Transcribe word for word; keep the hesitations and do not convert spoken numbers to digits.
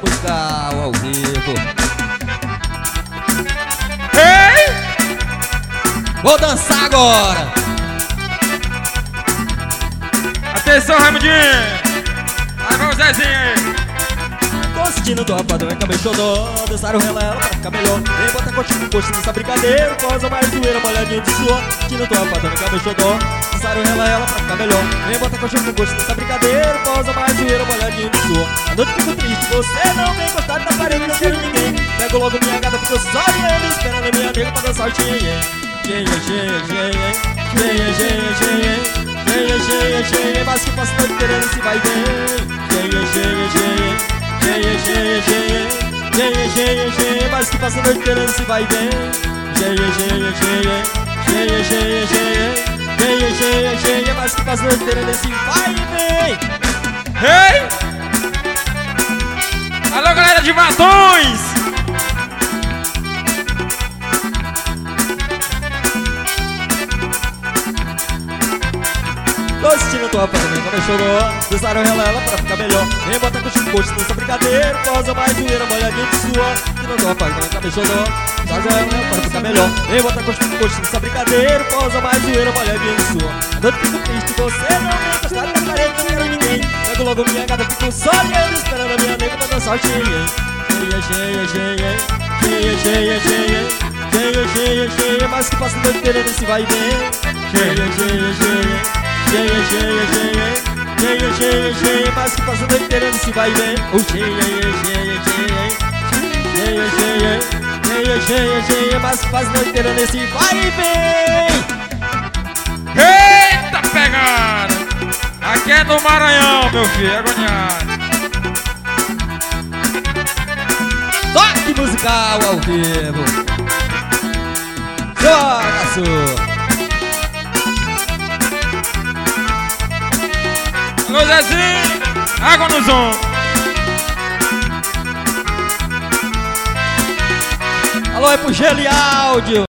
musical ao vivo. Ei! Vou dançar agora. Atenção, Raimundinho! Aí vai o Zezinho aí. Tô sentindo dó, padrão é cabelo xodó. Dançaram relela pra ficar melhor. Vem botar coxinha com coxinha nessa brincadeira. Posa mais zoeira, molhadinho de suor. Sentindo dó, padrão é cabelo xodó. Dançaram relela pra ficar melhor. Vem botar coxinha com coxinha nessa brincadeira. Posa mais zoeira, molhadinho de suor. A noite fico triste, você não vem encostado na parede, não quero ninguém. Pego logo minha gata, fico só olhando, esperando a minha nega pra dançar o tchenhen. Tchenhen, tchenhen, tchenhen. Tchenhen, tchenhen, tchenhen. Tchenhen, tchenhen, tchenhen. Mas que passa a noite querendo se vai bem. Tchenhen, tchenhen, tchenhen. Tchenhen, tchenhen, tchenhen. Tchenhen, tchenhen, tchenhen. Mas que passa a noite querendo se vai bem. Tchenhen, tchenhen, tchenhen. Tchenhen, tchenhen, tchenhen. Tchenhen, tchenhen, tchenhen. Mas que passa a noite querendo se vai bem. Ei! Alô, galera de Matões! Tô assistindo tua foto, vem como chorou. Dançaram relela pra ficar melhor. Vem botar coxinha com coxinha nessa brincadeira. Posa mais zoeira, molhadinho de suor. Tirando tua foto, vem como chorou. Dançaram relela pra ficar melhor. Vem botar coxinha com coxinha nessa brincadeira. Posa mais zoeira, molhadinho de suor. A noite fico triste, você não vem encostado na parede, não quero ninguém. Pego logo minha gata, fico só olhando, esperando a minha nega pra dançar o tchenhen. Tchenhen, tchenhen, tchenhen. Tchenhen, tchenhen, tchenhen. Tchenhen, tchenhen, tchenhen. Mas que passa a noite querendo se vai bem. Tchenhen, tchenhen, tchenhen. Tchenhen, tchenhen, tchenhen. Tchenhen, tchenhen, tchenhen. Mas que passa a noite querendo se vai bem. O tchenhen, tchenhen, tchenhen. Tchenhen, tchenhen. Tchenhen, tchenhen, tchenhen. Mas que passa a noite querendo se vai bem. Eita, pegada! Aqui é do Maranhão, meu filho, é agoniado. Toque musical ao vivo. Joga sua. Alô, Zezinho! Água no zon! Alô, é pro Gelo e Áudio.